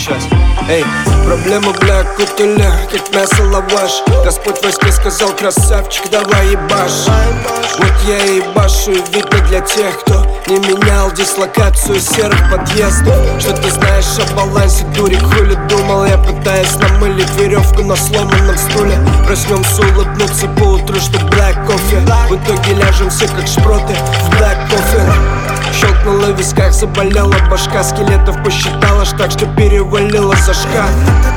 сейчас. Эй, проблема, бля, кутуля, как мясо лаваш. Господь во сне сказал: красавчик, давай ебашь. Вот я и ебашу, и видно для тех, кто не менял дислокацию серых подъездов. Что ты знаешь о балансе, дурик, хули думал я, пытаясь намылить веревку на сломанном стуле. Проснемся улыбнуться поутру, что black кофе. В итоге ляжем все как шпроты в black кофе. Щелкнула в висках, заболела башка, скелетов посчитала, так что перевалила за шкаф.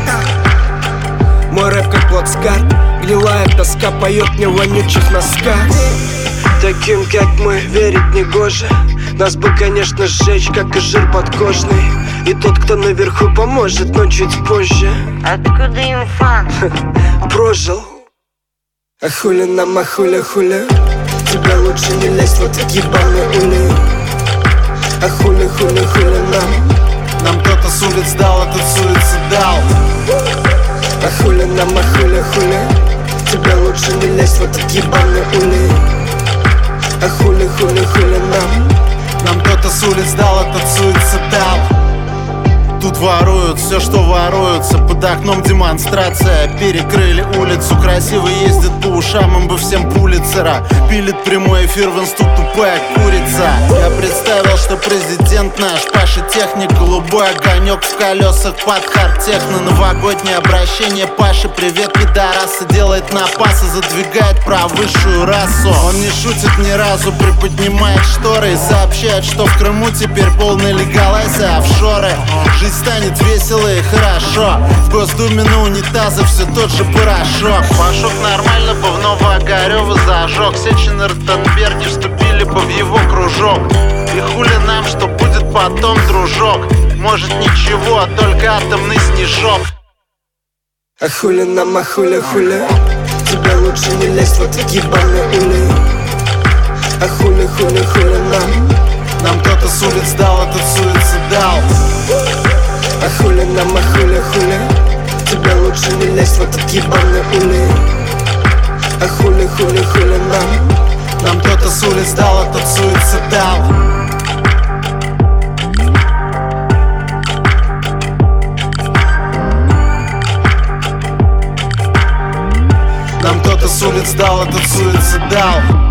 Мой рэп как плацкарт, гнилая тоска поет мне в вонючих носках. Таким, как мы, верить не гоже. Нас бы, конечно, сжечь, как и жир подкожный. И тот, кто наверху, поможет, но чуть позже. Откуда инфа? Прожил. А хули нам, а хули. Тебе лучше не лезть в эти ебаные ули. А хули нам. Нам кто-то с улиц дал, этот с улицы дал. А хули нам, а хули. Тебе лучше не лезть в эти ебаные ули. А хули нам. Нам кто-то с улиц дал, этот с улицы дал. Тут воруют все, что воруется. Под окном демонстрация. Перекрыли улицу, красиво ездит по ушам, им бы всем Пулитцера. Пилит прямой эфир в инсту, тупая курица. Я представил, что президент наш Паша техник, голубой огонек в колесах под хард-техно. Новогоднее обращение Паши: привет, пидорасы. Делает напасы, задвигает про высшую расу. Он не шутит ни разу, приподнимает шторы и сообщает, что в Крыму теперь полная легалайзия, офшоры. Жизнь станет весело и хорошо. В Госдуме на унитазах все тот же порошок. Пашок нормально бы в Новоогарево зажег. Сечин и Ротенберги вступили бы в его кружок. И хули нам, что будет потом, дружок? Может ничего, только атомный снежок. А хули нам, а хули. Тебе лучше не лезть в эти ебаные ули. А хули нам. Нам кто-то с улиц дал, этот с улицы дал. А хули нам, а хули. Тебе лучше не лезть в эти ебаные ули. А хули нам. Нам кто-то с улиц дал, этот с улицы дал. Нам кто-то с улиц дал, этот с улицы дал.